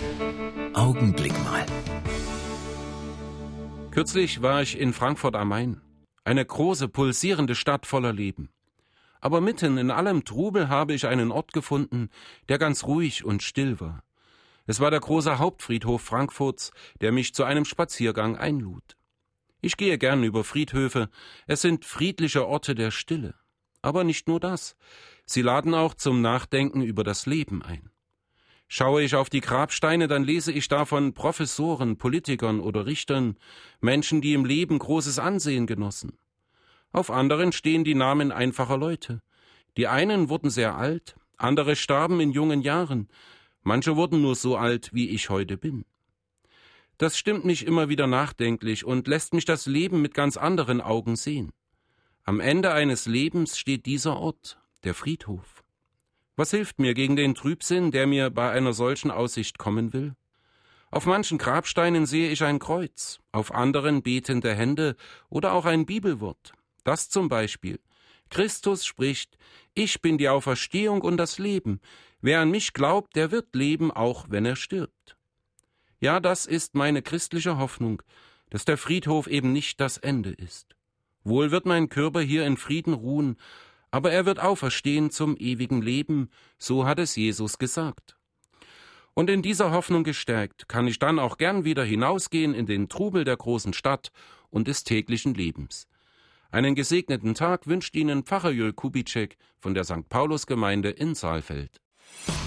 Augenblick mal. Kürzlich war ich in Frankfurt am Main. Eine große, pulsierende Stadt voller Leben. Aber mitten in allem Trubel habe ich einen Ort gefunden, der ganz ruhig und still war. Es war der große Hauptfriedhof Frankfurts, der mich zu einem Spaziergang einlud. Ich gehe gern über Friedhöfe, es sind friedliche Orte der Stille. Aber nicht nur das, sie laden auch zum Nachdenken über das Leben ein. Schaue ich auf die Grabsteine, dann lese ich da von Professoren, Politikern oder Richtern, Menschen, die im Leben großes Ansehen genossen. Auf anderen stehen die Namen einfacher Leute. Die einen wurden sehr alt, andere starben in jungen Jahren, manche wurden nur so alt, wie ich heute bin. Das stimmt mich immer wieder nachdenklich und lässt mich das Leben mit ganz anderen Augen sehen. Am Ende eines Lebens steht dieser Ort, der Friedhof. Was hilft mir gegen den Trübsinn, der mir bei einer solchen Aussicht kommen will? Auf manchen Grabsteinen sehe ich ein Kreuz, auf anderen betende Hände oder auch ein Bibelwort. Das zum Beispiel: Christus spricht: Ich bin die Auferstehung und das Leben. Wer an mich glaubt, der wird leben, auch wenn er stirbt. Ja, das ist meine christliche Hoffnung, dass der Friedhof eben nicht das Ende ist. Wohl wird mein Körper hier in Frieden ruhen, aber er wird auferstehen zum ewigen Leben, so hat es Jesus gesagt. Und in dieser Hoffnung gestärkt, kann ich dann auch gern wieder hinausgehen in den Trubel der großen Stadt und des täglichen Lebens. Einen gesegneten Tag wünscht Ihnen Pfarrer Jörg Kubitschek von der St. Paulus-Gemeinde in Saalfeld.